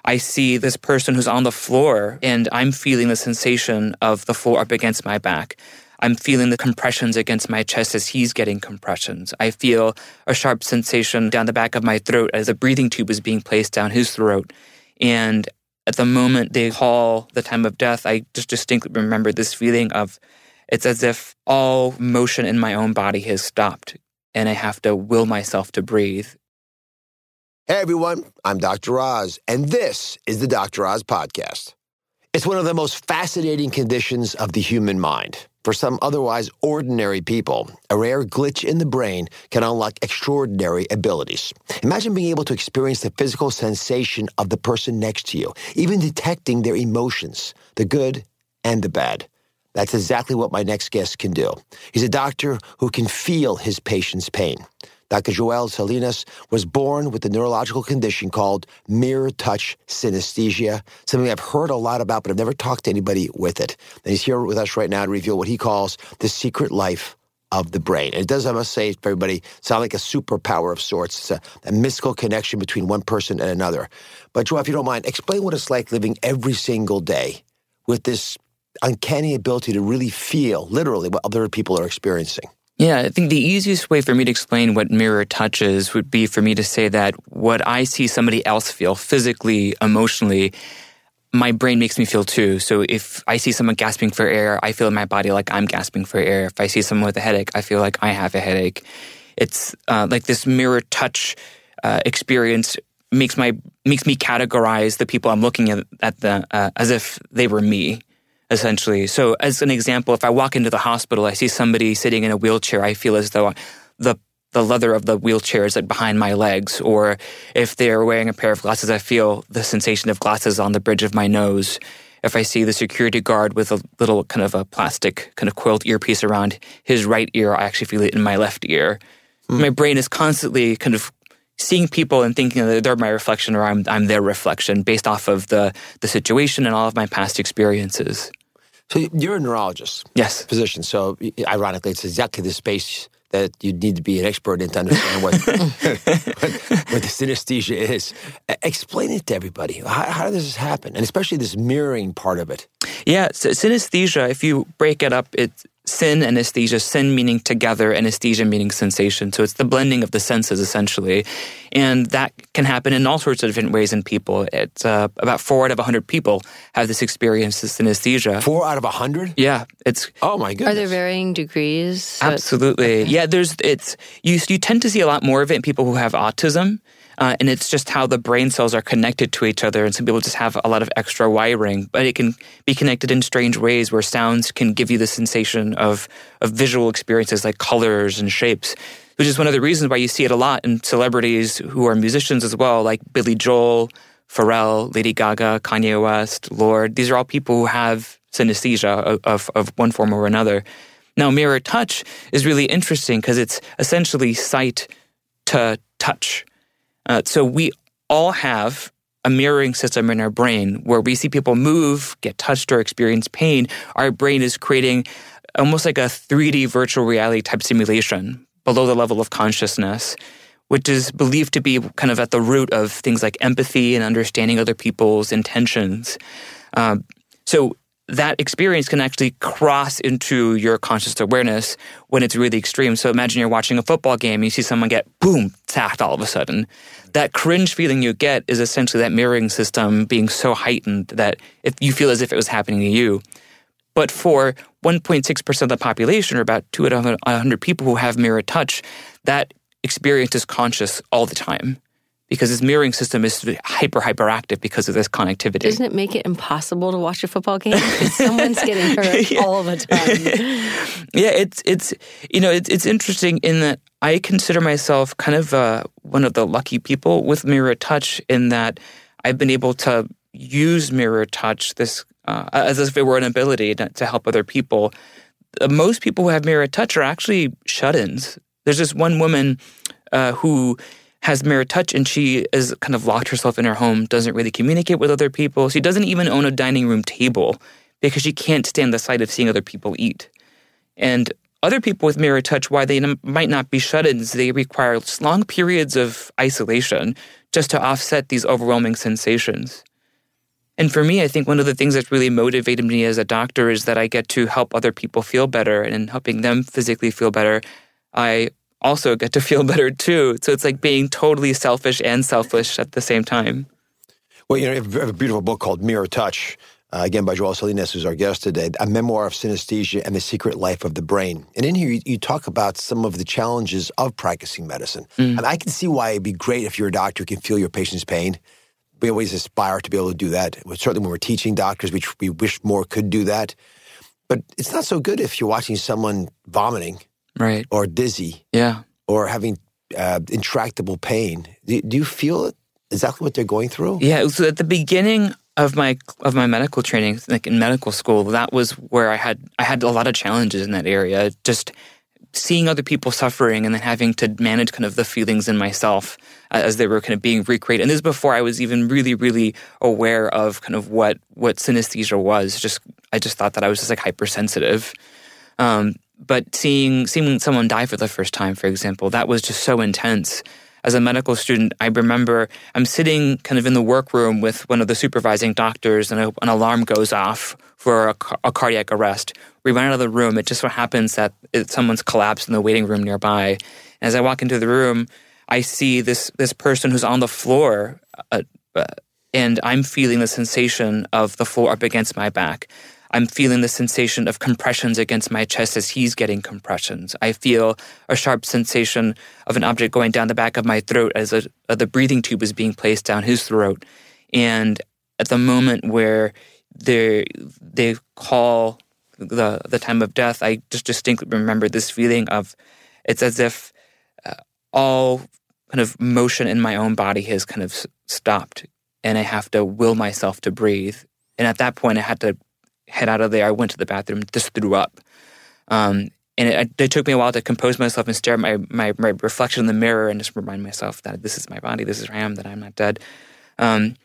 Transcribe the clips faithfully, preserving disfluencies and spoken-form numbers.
I see this person who's on the floor and I'm feeling the sensation of the floor up against my back. I'm feeling the compressions against my chest as he's getting compressions. I feel a sharp sensation down the back of my throat as a breathing tube is being placed down his throat. And at the moment they call the time of death, I just distinctly remember this feeling of it's as if all motion in my own body has stopped and I have to will myself to breathe. Hey everyone, I'm Doctor Oz, and this is the Doctor Oz Podcast. It's one of the most fascinating conditions of the human mind. For some otherwise ordinary people, a rare glitch in the brain can unlock extraordinary abilities. Imagine being able to experience the physical sensation of the person next to you, even detecting their emotions, the good and the bad. That's exactly what my next guest can do. He's a doctor who can feel his patient's pain. Doctor Joel Salinas was born with a neurological condition called mirror touch synesthesia, something I've heard a lot about, but I've never talked to anybody with it. And he's here with us right now to reveal what he calls the secret life of the brain. And it does, I must say, for everybody, sound like a superpower of sorts. It's a, a mystical connection between one person and another. But Joel, if you don't mind, explain what it's like living every single day with this uncanny ability to really feel, literally, what other people are experiencing. Yeah, I think the easiest way for me to explain what mirror touch is would be for me to say that what I see somebody else feel physically, emotionally, my brain makes me feel too. So if I see someone gasping for air, I feel in my body like I'm gasping for air. If I see someone with a headache, I feel like I have a headache. It's uh, like this mirror touch uh, experience makes my makes me categorize the people I'm looking at, at the uh, as if they were me. Essentially. So as an example, if I walk into the hospital, I see somebody sitting in a wheelchair, I feel as though the the leather of the wheelchair is like behind my legs. Or if they're wearing a pair of glasses, I feel the sensation of glasses on the bridge of my nose. If I see the security guard with a little kind of a plastic kind of coiled earpiece around his right ear, I actually feel it in my left ear. Mm. My brain is constantly kind of seeing people and thinking that they're my reflection or I'm I'm their reflection based off of the the situation and all of my past experiences. So you're a neurologist. Yes. Physician. So ironically, it's exactly the space that you need to be an expert in to understand what, what, what the synesthesia is. Explain it to everybody. How, how does this happen? And especially this mirroring part of it. Yeah. So synesthesia, if you break it up, it's syn anesthesia, syn meaning together, anesthesia meaning sensation. So it's the blending of the senses, essentially. And that can happen in all sorts of different ways in people. It's uh, about four out of one hundred people have this experience, this synesthesia. Four out of one hundred? Yeah. It's. Oh, my goodness. Are there varying degrees? So absolutely. Okay. Yeah, there's, it's, you, you tend to see a lot more of it in people who have autism. Uh, and it's just how the brain cells are connected to each other. And some people just have a lot of extra wiring. But it can be connected in strange ways where sounds can give you the sensation of, of visual experiences like colors and shapes, which is one of the reasons why you see it a lot in celebrities who are musicians as well, like Billy Joel, Pharrell, Lady Gaga, Kanye West, Lorde. These are all people who have synesthesia of, of, of one form or another. Now, mirror touch is really interesting because it's essentially sight to touch. Uh, so we all have a mirroring system in our brain where we see people move, get touched, or experience pain. Our brain is creating almost like a three D virtual reality type simulation below the level of consciousness, which is believed to be kind of at the root of things like empathy and understanding other people's intentions. Um, so that experience can actually cross into your conscious awareness when it's really extreme. So imagine you're watching a football game and you see someone get, boom, sacked all of a sudden. That cringe feeling you get is essentially that mirroring system being so heightened that if you feel as if it was happening to you. But for one point six percent of the population, or about two out of one hundred people who have mirror touch, that experience is conscious all the time. Because this mirroring system is hyper, hyperactive because of this connectivity. Doesn't it make it impossible to watch a football game? Because someone's getting hurt yeah. all the time. Yeah, it's, it's you know, it's, it's interesting in that I consider myself kind of uh, one of the lucky people with mirror touch in that I've been able to use mirror touch this uh, as if it were an ability to, to help other people. Uh, most people who have mirror touch are actually shut-ins. There's this one woman uh, who has mirror touch, and she is kind of locked herself in her home, doesn't really communicate with other people. She doesn't even own a dining room table because she can't stand the sight of seeing other people eat. And other people with mirror touch, why they n- might not be shut-ins, they require long periods of isolation just to offset these overwhelming sensations. And for me, I think one of the things that's really motivated me as a doctor is that I get to help other people feel better, and in helping them physically feel better, I also get to feel better too. So it's like being totally selfish and selfish at the same time. Well, you know, you have a beautiful book called Mirror Touch, uh, again by Joel Salinas, who's our guest today, A Memoir of Synesthesia and the Secret Life of the Brain. And in here, you, you talk about some of the challenges of practicing medicine. Mm. And I can see why it'd be great if you're a doctor who can feel your patient's pain. We always aspire to be able to do that. Certainly when we're teaching doctors, we, we wish more could do that. But it's not so good if you're watching someone vomiting, right, or dizzy, yeah, or having uh, intractable pain. Do, do you feel exactly what they're going through? Yeah, so at the beginning of my of my medical training, like in medical school, that was where I had I had a lot of challenges in that area. Just seeing other people suffering and then having to manage kind of the feelings in myself as they were kind of being recreated. And this is before I was even really, really aware of kind of what what synesthesia was. Just I just thought that I was just like hypersensitive. Um, but seeing seeing someone die for the first time, for example, that was just so intense. As a medical student, I remember I'm sitting kind of in the workroom with one of the supervising doctors, and a, an alarm goes off for a, a cardiac arrest. We run out of the room. It just so happens that it, someone's collapsed in the waiting room nearby. And as I walk into the room, I see this this person who's on the floor, uh, uh, and I'm feeling the sensation of the floor up against my back. I'm feeling the sensation of compressions against my chest as he's getting compressions. I feel a sharp sensation of an object going down the back of my throat as a, uh, the breathing tube is being placed down his throat. And at the moment where they they call the the time of death, I just distinctly remember this feeling of it's as if uh, all kind of motion in my own body has kind of stopped, and I have to will myself to breathe. And at that point, I had to head out of there. I went to the bathroom, just threw up. Um, and it, it took me a while to compose myself and stare at my, my, my reflection in the mirror and just remind myself that this is my body, this is who I am, that I'm not dead. Um,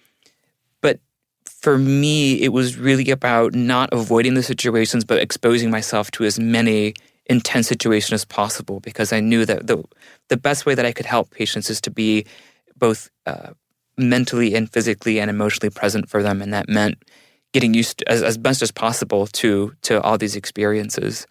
but for me, it was really about not avoiding the situations, but exposing myself to as many intense situations as possible, because I knew that the the best way that I could help patients is to be both uh, mentally and physically and emotionally present for them, and that meant getting used to, as, as best as possible to to all these experiences.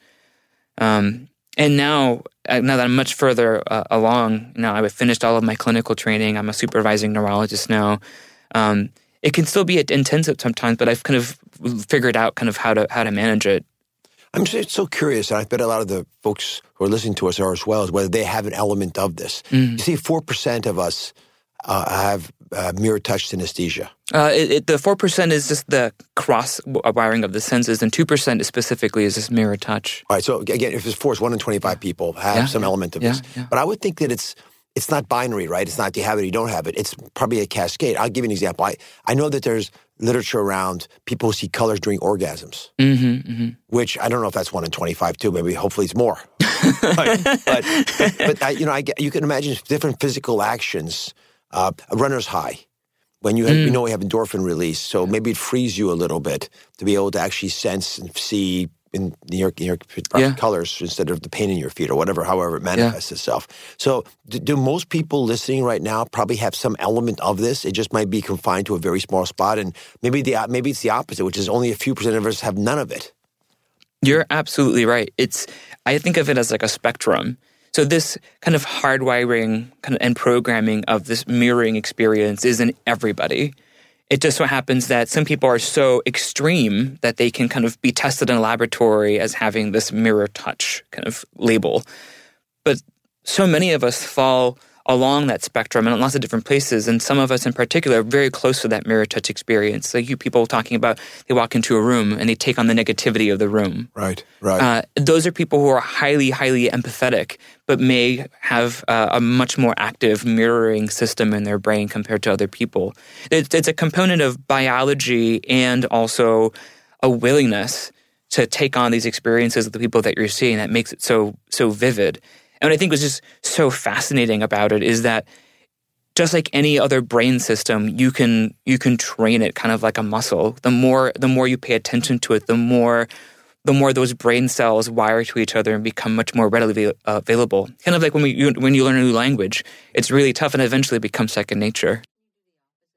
Um, and now, now that I'm much further uh, along, now I've finished all of my clinical training. I'm a supervising neurologist now. Um, it can still be intensive sometimes, but I've kind of figured out kind of how to how to manage it. I'm just so curious, and I bet a lot of the folks who are listening to us are as well, as whether they have an element of this. Mm. You see, four percent of us uh, have uh, mirror touch synesthesia. Uh, it, it, the four percent is just the cross-wiring of the senses, and two percent specifically is just mirror touch. All right, so again, if it's four, it's one in twenty-five people have yeah, some yeah, element of yeah, this. Yeah. But I would think that it's it's not binary, right? It's not you have it or you don't have it. It's probably a cascade. I'll give you an example. I, I know that there's literature around people who see colors during orgasms, mm-hmm, mm-hmm. which I don't know if that's one in twenty-five too. Maybe hopefully it's more. but but, but, but I, you know, I get, you can imagine different physical actions. Uh, a runner's high. When you have, mm. you know we have endorphin release, so maybe it frees you a little bit to be able to actually sense and see in your, in your yeah. colors instead of the pain in your feet or whatever, however it manifests yeah. itself. So do, do most people listening right now probably have some element of this? It just might be confined to a very small spot, and maybe the maybe it's the opposite, which is only a few percent of us have none of it. You're absolutely right. It's I think of it as like a spectrum. So this kind of hardwiring kind of and programming of this mirroring experience is in everybody. It just so happens that some people are so extreme that they can kind of be tested in a laboratory as having this mirror touch kind of label. But so many of us fall along that spectrum in lots of different places, and some of us in particular are very close to that mirror touch experience. Like you people talking about, they walk into a room and they take on the negativity of the room. Right, right. Uh, those are people who are highly, highly empathetic, but may have uh, a much more active mirroring system in their brain compared to other people. It's, it's a component of biology and also a willingness to take on these experiences of the people that you're seeing that makes it so so vivid. And what I think was just so fascinating about it is that just like any other brain system, you can you can train it kind of like a muscle. The more the more you pay attention to it, the more the more those brain cells wire to each other and become much more readily uh, available. Kind of like when we you, when you learn a new language, it's really tough and eventually becomes second nature.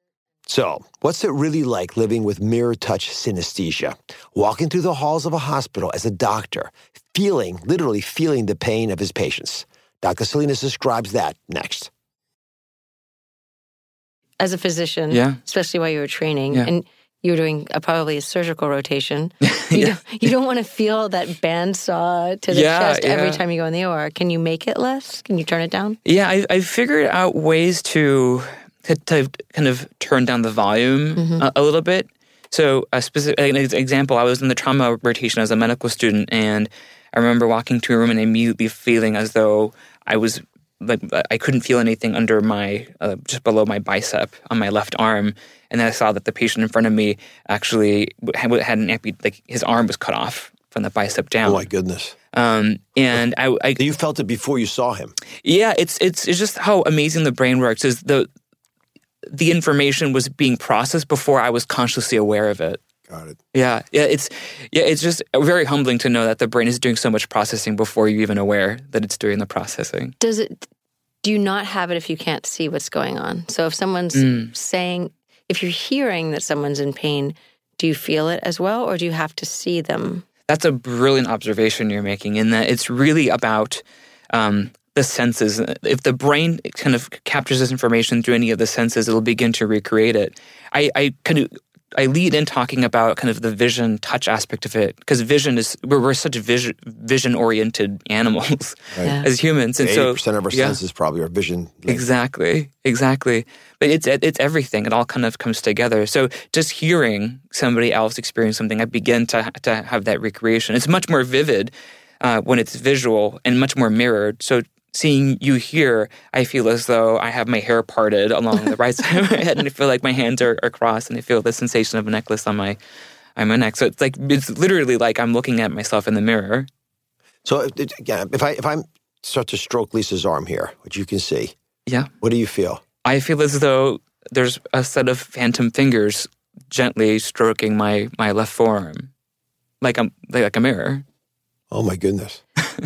So, what's it really like living with mirror touch synesthesia? Walking through the halls of a hospital as a doctor, feeling, literally feeling the pain of his patients. Doctor Salinas describes that next. As a physician, yeah. especially while you were training, yeah. and you were doing a, probably a surgical rotation, you, yeah. don't, you don't want to feel that bandsaw to the yeah, chest yeah. every time you go in the O R. Can you make it less? Can you turn it down? Yeah, I, I figured out ways to, to to kind of turn down the volume mm-hmm. a, a little bit. So a specific an example, I was in the trauma rotation as a medical student, and I remember walking to a room and immediately feeling as though I was like I couldn't feel anything under my uh, just below my bicep on my left arm, and then I saw that the patient in front of me actually had, had an ampu- like his arm was cut off from the bicep down. Oh my goodness! Um, and I, I you felt it before you saw him. Yeah, it's it's it's just how amazing the brain works. Is the the information was being processed before I was consciously aware of it. Got it. Yeah, yeah, it's yeah, it's just very humbling to know that the brain is doing so much processing before you're even aware that it's doing the processing. Does it? Do you not have it if you can't see what's going on? So if someone's mm. saying, if you're hearing that someone's in pain, do you feel it as well, or do you have to see them? That's a brilliant observation you're making, in that it's really about um, the senses. If the brain kind of captures this information through any of the senses, it'll begin to recreate it. I, I kind of I lead in talking about kind of the vision touch aspect of it, because vision is we're, we're such vision vision oriented animals right. yeah. as humans, and eighty so eighty percent of our yeah. senses probably are vision. Exactly, exactly. But it's it's everything. It all kind of comes together. So just hearing somebody else experience something, I begin to to have that recreation. It's much more vivid uh, when it's visual and much more mirrored. So seeing you here, I feel as though I have my hair parted along the right side of my head, and I feel like my hands are, are crossed, and I feel the sensation of a necklace on my on my neck. So it's like it's literally like I'm looking at myself in the mirror. So again, if I if I start to stroke Lisa's arm here, which you can see, yeah, what do you feel? I feel as though there's a set of phantom fingers gently stroking my my left forearm, like a like a mirror. Oh my goodness!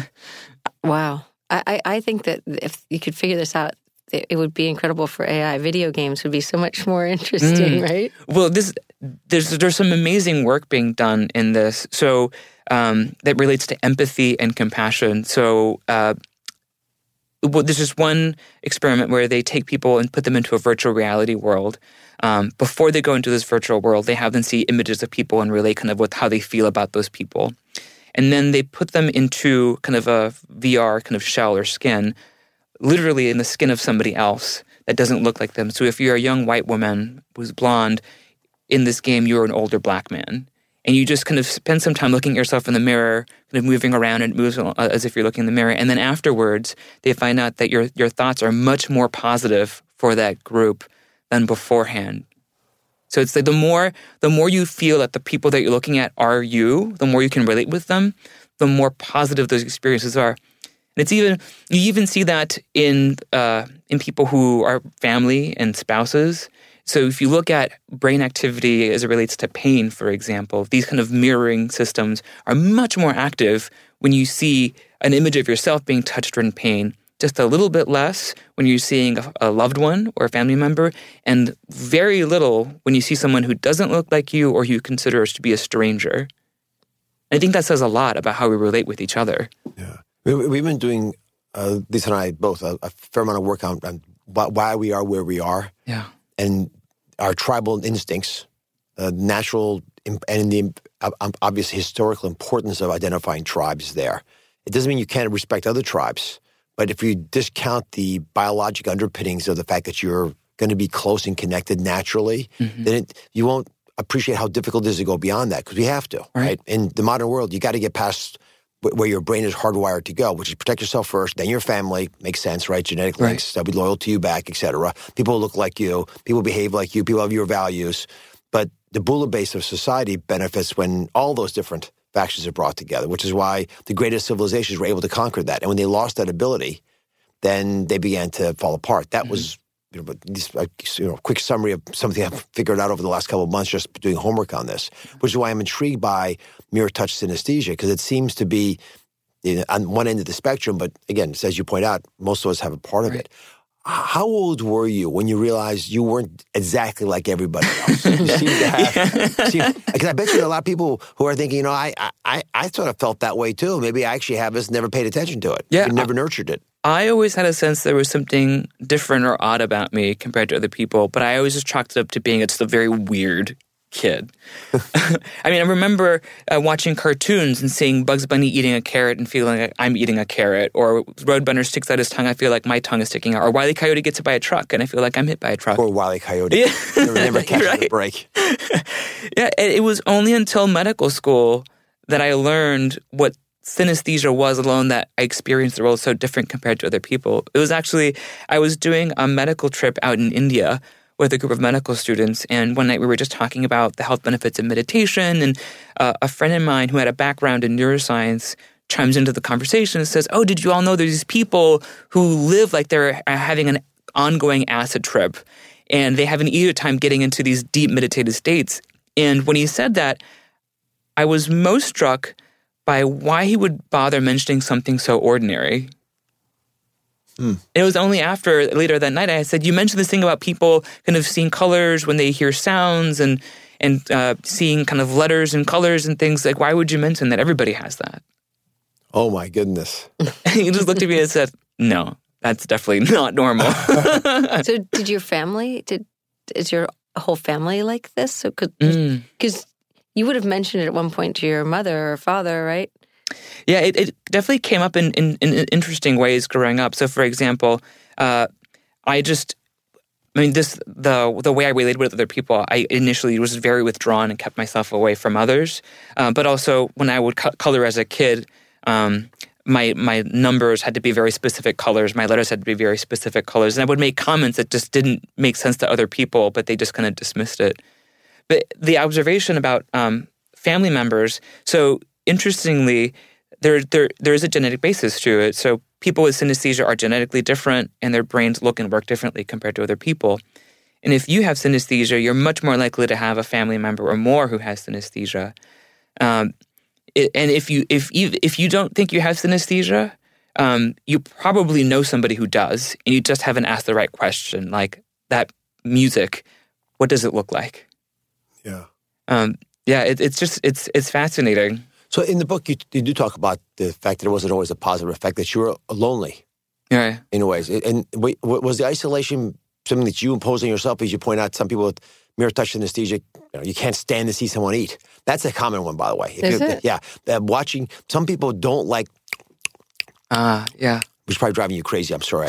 Wow. I, I think that if you could figure this out, it, it would be incredible for A I. Video games would be so much more interesting, mm. right? Well, this there's there's some amazing work being done in this. So um, that relates to empathy and compassion. So uh, well, there's just one experiment where they take people and put them into a virtual reality world. Um, before they go into this virtual world, they have them see images of people and relate kind of with how they feel about those people. And then they put them into kind of a V R kind of shell or skin, literally in the skin of somebody else that doesn't look like them. So if you're a young white woman who's blonde, in this game you're an older black man. And you just kind of spend some time looking at yourself in the mirror, kind of moving around, and it moves as if you're looking in the mirror. And then afterwards, they find out that your your thoughts are much more positive for that group than beforehand. So it's like the more the more you feel that the people that you're looking at are you, the more you can relate with them, the more positive those experiences are. And it's even you even see that in uh, in people who are family and spouses. So if you look at brain activity as it relates to pain, for example, these kind of mirroring systems are much more active when you see an image of yourself being touched in pain. Just a little bit less when you're seeing a, a loved one or a family member, and very little when you see someone who doesn't look like you or you consider to be a stranger. I think that says a lot about how we relate with each other. Yeah. We, we've been doing, uh, Lisa and I both, a, a fair amount of work on, on why we are where we are. Yeah. And our tribal instincts, uh, natural, and the um, obvious historical importance of identifying tribes there. It doesn't mean you can't respect other tribes. But if you discount the biologic underpinnings of the fact that you're going to be close and connected naturally, mm-hmm. then it, you won't appreciate how difficult it is to go beyond that, because we have to, right? right? In the modern world, you got to get past where your brain is hardwired to go, which is protect yourself first, then your family. Makes sense, right? Genetic right. links, they'll be loyal to you back, et cetera. People look like you. People behave like you. People have your values. But the Bula base of society benefits when all those different factions are brought together, which is why the greatest civilizations were able to conquer that. And when they lost that ability, then they began to fall apart. That mm-hmm. was, you know, this, uh, you know, quick summary of something I've figured out over the last couple of months just doing homework on this, which is why I'm intrigued by mirror touch synesthesia, because it seems to be you know, on one end of the spectrum, but again, as you point out, most of us have a part right. of it. How old were you when you realized you weren't exactly like everybody else? You seem to have, because I bet you there are a lot of people who are thinking, you know, I, I, I sort of felt that way too. Maybe I actually have this, never paid attention to it. Yeah, you never I, nurtured it. I always had a sense there was something different or odd about me compared to other people, but I always just chalked it up to being just a very weird kid. I mean, I remember uh, watching cartoons and seeing Bugs Bunny eating a carrot and feeling like I'm eating a carrot, or Roadrunner sticks out his tongue, I feel like my tongue is sticking out, or Wile E. Coyote gets hit by a truck and I feel like I'm hit by a truck. Or Wile E. Coyote. Yeah. Never, never catches right? a break. Yeah, it was only until medical school that I learned what synesthesia was, alone that I experienced the world so different compared to other people. It was actually, I was doing a medical trip out in India with a group of medical students, and one night we were just talking about the health benefits of meditation, and uh, a friend of mine who had a background in neuroscience chimes into the conversation and says, oh, did you all know there's these people who live like they're having an ongoing acid trip, and they have an easier time getting into these deep meditative states? And when he said that, I was most struck by why he would bother mentioning something so ordinary. Mm. It was only after, later that night, I said, you mentioned this thing about people kind of seeing colors when they hear sounds and and uh, seeing kind of letters and colors and things. Like, why would you mention that? Everybody has that. Oh, my goodness. And he just looked at me and said, no, that's definitely not normal. So did your family, did is your whole family like this? So because mm. you would have mentioned it at one point to your mother or father, right? Yeah, it, it definitely came up in, in, in interesting ways growing up. So, for example, uh, I just, I mean, this the the way I related with other people, I initially was very withdrawn and kept myself away from others. Uh, but also, when I would co- color as a kid, um, my my numbers had to be very specific colors. My letters had to be very specific colors. And I would make comments that just didn't make sense to other people, but they just kind of dismissed it. But the observation about um, family members, so interestingly, there, there there is a genetic basis to it. So people with synesthesia are genetically different, and their brains look and work differently compared to other people. And if you have synesthesia, you're much more likely to have a family member or more who has synesthesia. Um, it, and if you if you, if you don't think you have synesthesia, um, you probably know somebody who does, and you just haven't asked the right question. Like, that music, what does it look like? Yeah. Um, yeah, it, it's just it's it's fascinating. So in the book, you, you do talk about the fact that it wasn't always a positive effect, that you were lonely. Yeah. In ways. And wait, was the isolation something that you imposed on yourself? As you point out, some people with mirror touch synesthesia, you know, you can't stand to see someone eat. That's a common one, by the way. If Is it? Yeah. Uh, watching, some people don't like... Ah, uh, yeah. Which is probably driving you crazy. I'm sorry.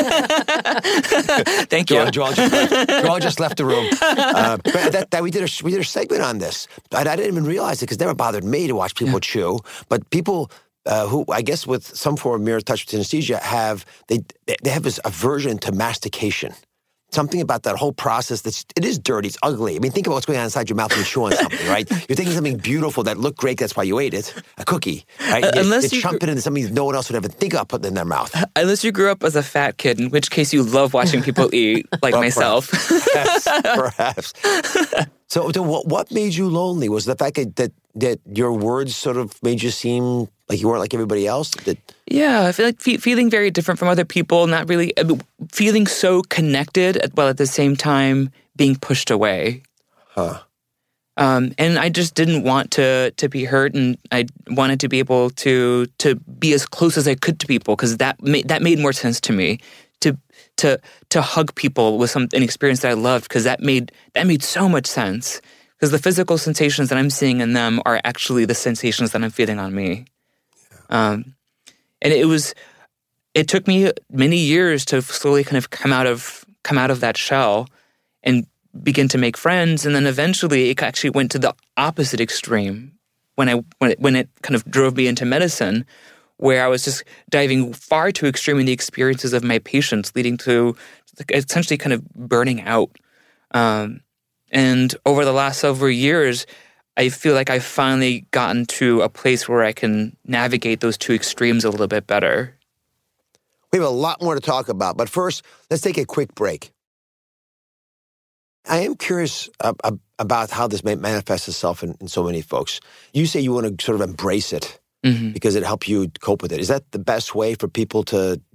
Thank you. Joel, Joel, just, left, Joel just left the room. Uh, but that, that we did a we did a segment on this. But I didn't even realize it because it never bothered me to watch people yeah. chew. But people uh, who, I guess, with some form of mirror touch synesthesia, have they they have this aversion to mastication. Something about that whole process, that's, it is dirty, it's ugly. I mean, think about what's going on inside your mouth when you chew on something, right? You're thinking something beautiful that looked great, that's why you ate it. A cookie, right? Uh, unless you, you chump it into something no one else would ever think of putting in their mouth. Unless you grew up as a fat kid, in which case you love watching people eat, like well, myself. Perhaps. perhaps. So, so what, what made you lonely? Was the fact that, that that your words sort of made you seem like you weren't like everybody else? That Yeah, I feel like fe- feeling very different from other people, not really, I mean, feeling so connected, while at the same time being pushed away. Huh. Um, and I just didn't want to to be hurt, and I wanted to be able to to be as close as I could to people, because that ma- that made more sense to me. To to to hug people with some an experience that I loved, because that made that made so much sense. Because the physical sensations that I'm seeing in them are actually the sensations that I'm feeling on me. Um, and it was, it took me many years to slowly kind of come out of come out of that shell and begin to make friends. And then eventually it actually went to the opposite extreme when I when it, when it kind of drove me into medicine, where I was just diving far too extreme in the experiences of my patients, leading to essentially kind of burning out. Um, and over the last several years, I feel like I've finally gotten to a place where I can navigate those two extremes a little bit better. We have a lot more to talk about, but first, let's take a quick break. I am curious uh, about how this manifests itself in, in so many folks. You say you want to sort of embrace it mm-hmm. because it helps you cope with it. Is that the best way for people to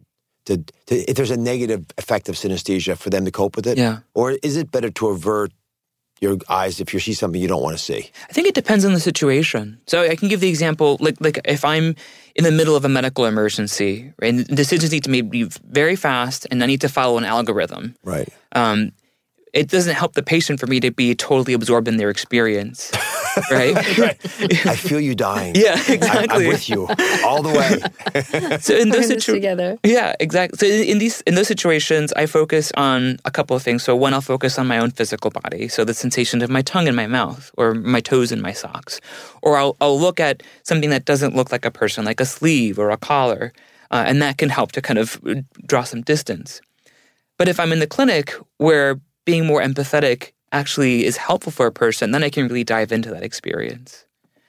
to, to if there's a negative effect of synesthesia, for them to cope with it? Yeah. Or is it better to avert your eyes if you see something you don't want to see? I think it depends on the situation. So I can give the example, like like if I'm in the middle of a medical emergency, right, and decisions need to be very fast, and I need to follow an algorithm. Right. Um, it doesn't help the patient for me to be totally absorbed in their experience, right? Right. I feel you dying. Yeah, exactly. I'm, I'm with you all the way. We're So in those in this situations, together. yeah, exactly. So in these in those situations, I focus on a couple of things. So one, I'll focus on my own physical body, so the sensation of my tongue in my mouth, or my toes in my socks, or I'll I'll look at something that doesn't look like a person, like a sleeve or a collar, uh, and that can help to kind of draw some distance. But if I'm in the clinic where being more empathetic actually is helpful for a person, then I can really dive into that experience.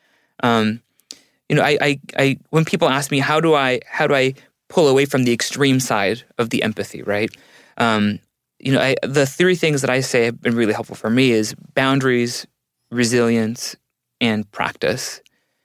Um, you know, I, I, I, when people ask me how do I, how do I pull away from the extreme side of the empathy, right? Um, you know, I, the three things that I say have been really helpful for me is boundaries, resilience, and practice.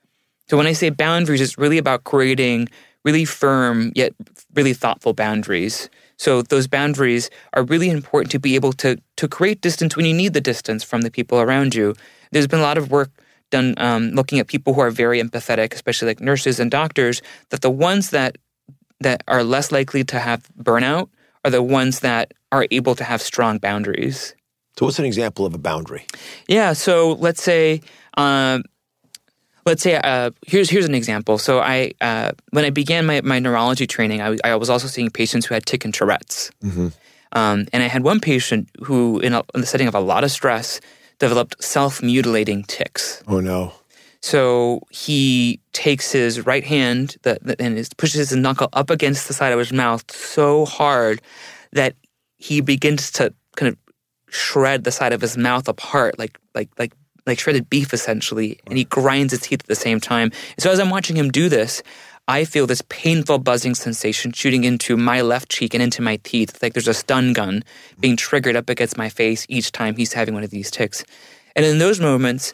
So when I say boundaries, it's really about creating really firm yet really thoughtful boundaries. So those boundaries are really important to be able to to create distance when you need the distance from the people around you. There's been a lot of work done um, looking at people who are very empathetic, especially like nurses and doctors, that the ones that that are less likely to have burnout are the ones that are able to have strong boundaries. So what's an example of a boundary? Yeah, so let's say... Um, Let's say, uh, here's here's an example. So I, uh, when I began my, my neurology training, I, I was also seeing patients who had tic and Tourette's. Mm-hmm. Um, and I had one patient who, in, a, in the setting of a lot of stress, developed self-mutilating tics. Oh, no. So he takes his right hand the, the, and his, pushes his knuckle up against the side of his mouth so hard that he begins to kind of shred the side of his mouth apart, like like like like shredded beef, essentially, and he grinds his teeth at the same time. And so as I'm watching him do this, I feel this painful buzzing sensation shooting into my left cheek and into my teeth. It's like there's a stun gun being triggered up against my face each time he's having one of these tics. And in those moments,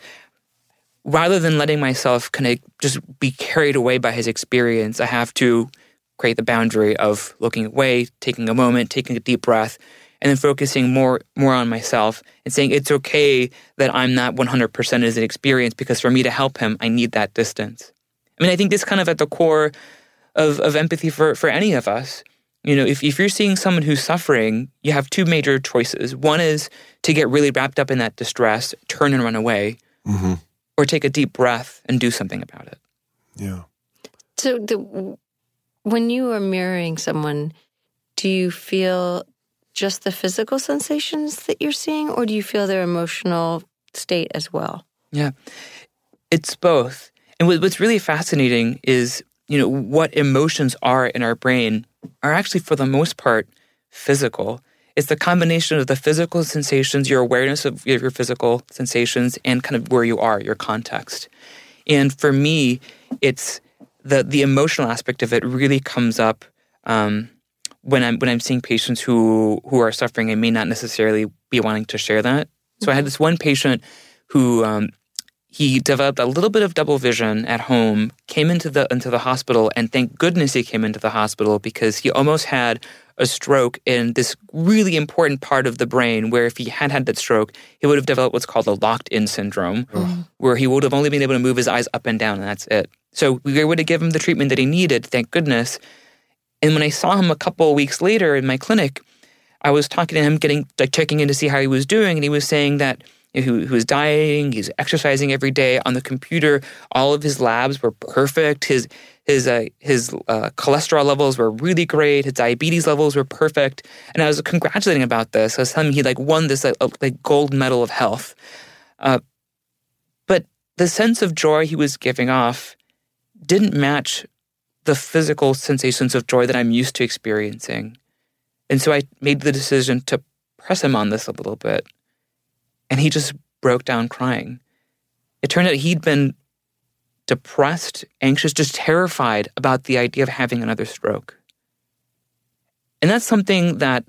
rather than letting myself kind of just be carried away by his experience, I have to create the boundary of looking away, taking a moment, taking a deep breath, and then focusing more more on myself and saying it's okay that I'm not one hundred percent as an experience, because for me to help him, I need that distance. I mean, I think this is kind of at the core of, of empathy for, for any of us. You know, if, if you're seeing someone who's suffering, you have two major choices. One is to get really wrapped up in that distress, turn and run away, mm-hmm. or take a deep breath and do something about it. Yeah. So the, when you are mirroring someone, do you feel just the physical sensations that you're seeing, or do you feel their emotional state as well? Yeah, it's both. And what's really fascinating is, you know, what emotions are in our brain are actually, for the most part, physical. It's the combination of the physical sensations, your awareness of your physical sensations, and kind of where you are, your context. And for me, it's the the emotional aspect of it really comes up um, when I'm when I'm seeing patients who who are suffering and may not necessarily be wanting to share that. So I had this one patient who um, he developed a little bit of double vision at home, came into the into the hospital, and thank goodness he came into the hospital, because he almost had a stroke in this really important part of the brain where if he had had that stroke, he would have developed what's called a locked-in syndrome, mm-hmm. where he would have only been able to move his eyes up and down, and that's it. So we were able to give him the treatment that he needed, thank goodness. And when I saw him a couple of weeks later in my clinic, I was talking to him, getting like checking in to see how he was doing, and he was saying that you know, he, he was dieting, he's exercising every day on the computer. All of his labs were perfect. His his uh, his uh, cholesterol levels were really great. His diabetes levels were perfect. And I was congratulating him about this. I was telling him he like won this like, like gold medal of health. Uh, but the sense of joy he was giving off didn't match the physical sensations of joy that I'm used to experiencing. And so I made the decision to press him on this a little bit. And he just broke down crying. It turned out he'd been depressed, anxious, just terrified about the idea of having another stroke. And that's something that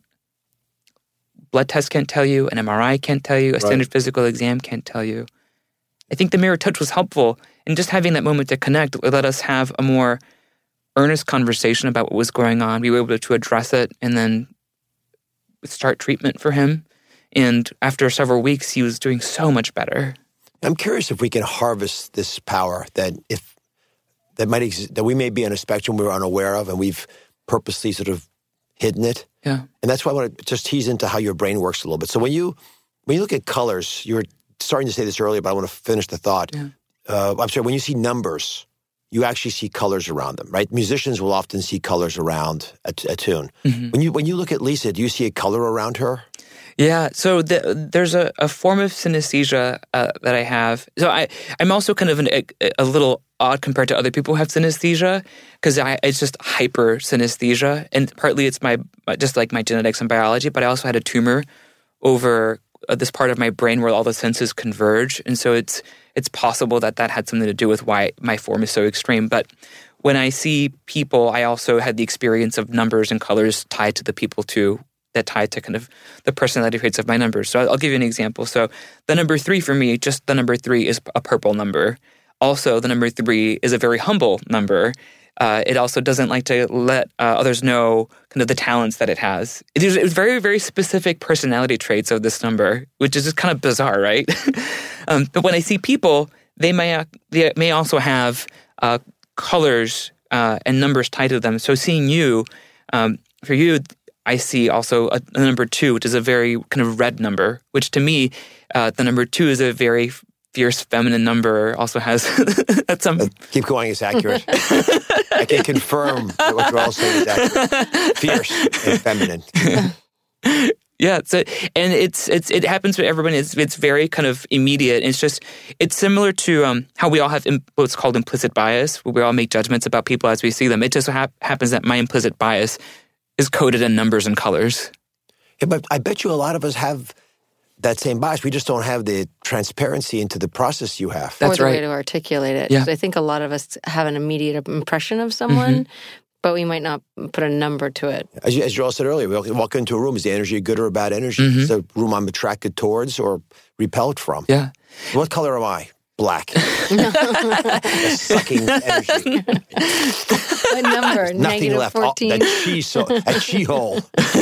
blood tests can't tell you, an M R I can't tell you, a right. standard physical exam can't tell you. I think the mirror touch was helpful, and just having that moment to connect let us have a more earnest conversation about what was going on. We were able to address it and then start treatment for him. And after several weeks, he was doing so much better. I'm curious if we can harvest this power that if that might exist, that we may be on a spectrum we're unaware of, and we've purposely sort of hidden it. Yeah. And that's why I want to just tease into how your brain works a little bit. So when you when you look at colors, you were starting to say this earlier, but I want to finish the thought. Yeah. Uh, I'm sorry, when you see numbers, you actually see colors around them, right? Musicians will often see colors around a, a tune. Mm-hmm. When you when you look at Lisa, do you see a color around her? Yeah, so the, there's a, a form of synesthesia uh, that I have. So I, I'm also kind of an, a, a little odd compared to other people who have synesthesia because it's just hyper synesthesia. And partly it's my just like my genetics and biology, but I also had a tumor over uh, this part of my brain where all the senses converge. And so it's it's possible that that had something to do with why my form is so extreme. But when I see people, I also had the experience of numbers and colors tied to the people too, that tied to kind of the personality traits of my numbers. So I'll give you an example. So the number three for me, just the number three is a purple number. Also, the number three is a very humble number. Uh, it also doesn't like to let uh, others know kind of the talents that it has. It is it's very, very specific personality traits of this number, which is just kind of bizarre, right? um, but when I see people, they may, they may also have uh, colors uh, and numbers tied to them. So seeing you, um, for you, I see also a, a number two, which is a very kind of red number, which to me, uh, the number two is a very fierce feminine number, also has some... Uh, keep going, it's accurate. I can confirm that what you're all saying is accurate. Fierce and feminine. Yeah, so, and it's it's it happens to everyone. It's it's very kind of immediate. It's just, it's similar to um, how we all have imp- what's called implicit bias, where we all make judgments about people as we see them. It just ha- happens that my implicit bias is coded in numbers and colors. Yeah, but I bet you a lot of us have that same bias. We just don't have the transparency into the process you have. That's or the right. way to articulate it. Yeah. I think a lot of us have an immediate impression of someone, mm-hmm. but we might not put a number to it. As you, as you all said earlier, we walk into a room, is the energy a good or a bad energy? Mm-hmm. Is the room I'm attracted towards or repelled from? Yeah. What color am I? Black. Sucking energy. What number? Nothing Negative left. fourteen? Oh, that chi so, that chi hole.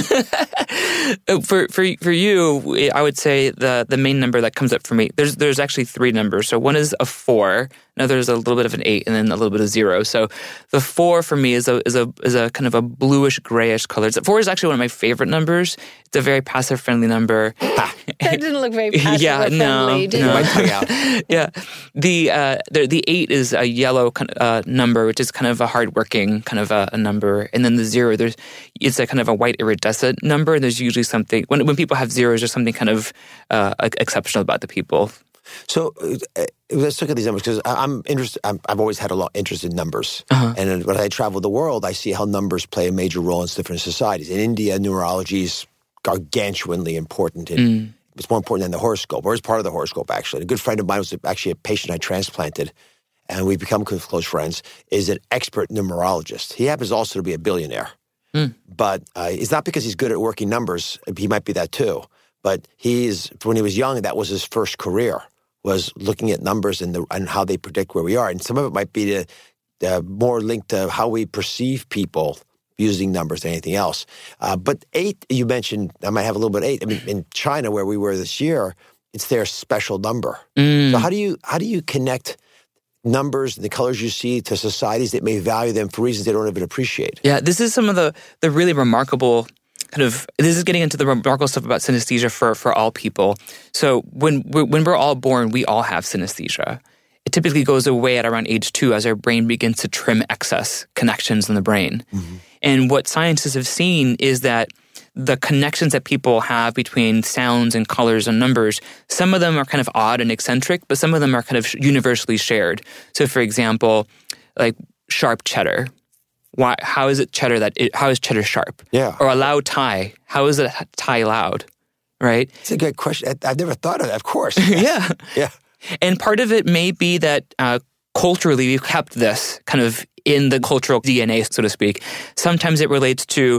for for for you, I would say the the main number that comes up for me. There's there's actually three numbers. So one is a four. Another is a little bit of an eight, and then a little bit of zero. So the four for me is a is a is a kind of a bluish grayish color. Four is actually one of my favorite numbers. It's a very passive friendly number. That didn't look very passive yeah, or friendly, no, did no. it? yeah, the uh, the the eight is a yellow kind of, uh, number, which is kind of a hardworking kind of a, a number, and then the zero, there's it's a kind of a white iridescent number. And there's usually something when when people have zeros, there's something kind of uh, exceptional about the people. So uh, let's look at these numbers because I'm interested. I'm, I've always had a lot of interest in numbers, uh-huh. and when I travel the world, I see how numbers play a major role in different societies. In India, numerology is gargantuanly important. In, mm. It's more important than the horoscope, or it's part of the horoscope. Actually, a good friend of mine was actually a patient I transplanted, and we've become close friends. Is an expert numerologist. He happens also to be a billionaire, mm. but uh, it's not because he's good at working numbers. He might be that too, but he's when he was young, that was his first career. Was looking at numbers and, the, and how they predict where we are. And some of it might be to, uh, more linked to how we perceive people using numbers than anything else. Uh, but eight, you mentioned, I might have a little bit of eight. I mean, in China, where we were this year, it's their special number. Mm. So how do you how do you connect numbers and the colors you see to societies that may value them for reasons they don't even appreciate? Yeah, this is some of the, the really remarkable kind of, this is getting into the remarkable stuff about synesthesia for, for all people. So when we're, when we're all born, we all have synesthesia. It typically goes away at around age two as our brain begins to trim excess connections in the brain. Mm-hmm. And what scientists have seen is that the connections that people have between sounds and colors and numbers, some of them are kind of odd and eccentric, but some of them are kind of universally shared. So for example, like sharp cheddar. Why? How is it cheddar that? It, how is cheddar sharp? Yeah. Or a loud tie. How is a tie loud? Right. It's a good question. I, I've never thought of that. Of course. yeah. Yeah. And part of it may be that uh, culturally we've kept this kind of in the cultural D N A, so to speak. Sometimes it relates to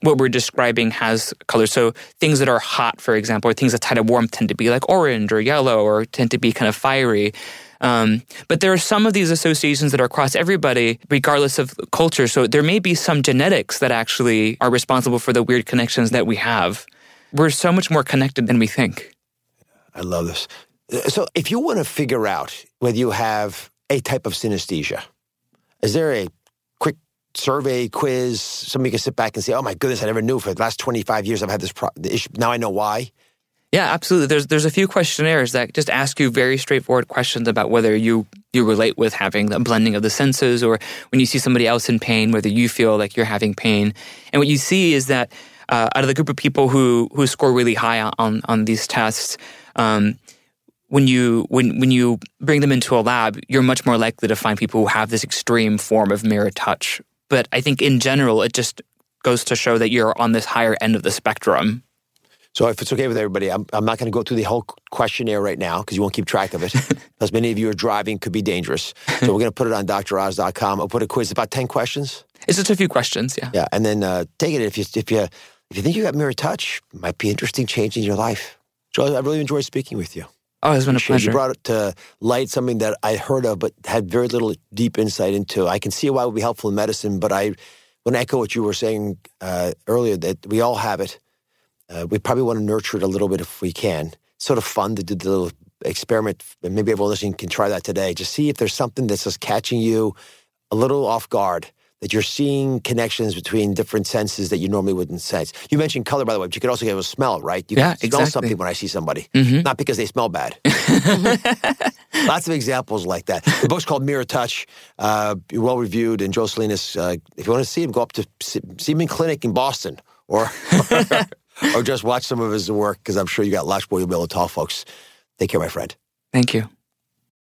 what we're describing has colors. So things that are hot, for example, or things that tie to warmth tend to be like orange or yellow or tend to be kind of fiery. Um, but there are some of these associations that are across everybody, regardless of culture. So there may be some genetics that actually are responsible for the weird connections that we have. We're so much more connected than we think. I love this. So if you want to figure out whether you have a type of synesthesia, is there a quick survey, quiz, somebody can sit back and say, oh my goodness, I never knew for the last twenty-five years I've had this pro- the issue. Now I know why? Yeah, absolutely. There's there's a few questionnaires that just ask you very straightforward questions about whether you, you relate with having the blending of the senses, or when you see somebody else in pain, whether you feel like you're having pain. And what you see is that uh, out of the group of people who who score really high on on these tests, um, when you when when you bring them into a lab, you're much more likely to find people who have this extreme form of mirror touch. But I think in general, it just goes to show that you're on this higher end of the spectrum. So if it's okay with everybody, I'm, I'm not going to go through the whole questionnaire right now because you won't keep track of it. Because many of you are driving, could be dangerous. So we're going to put it on D R Oz dot com. I'll put a quiz, about ten questions. It's just a few questions, yeah. Yeah, and then uh, take it if you if you if you think you got mirror touch, it might be interesting change in your life. Joe, I really enjoyed speaking with you. Oh, it's been a pleasure. You brought it to light something that I heard of but had very little deep insight into. I can see why it would be helpful in medicine, but I want to echo what you were saying uh, earlier, that we all have it. Uh, we probably want to nurture it a little bit if we can. It's sort of fun to do the little experiment, and maybe everyone listening can try that today. Just see if there's something that's just catching you a little off guard, that you're seeing connections between different senses that you normally wouldn't sense. You mentioned color, by the way, but you could also get a smell, right? You yeah, can smell exactly. something when I see somebody, mm-hmm. not because they smell bad. Lots of examples like that. The book's called Mirror Touch, uh, well-reviewed, and Joe Salinas, uh, if you want to see him, go up to see, see him in clinic in Boston, or... or just watch some of his work, because I'm sure you got lots more you'll be able to tell folks. Take care, my friend. Thank you.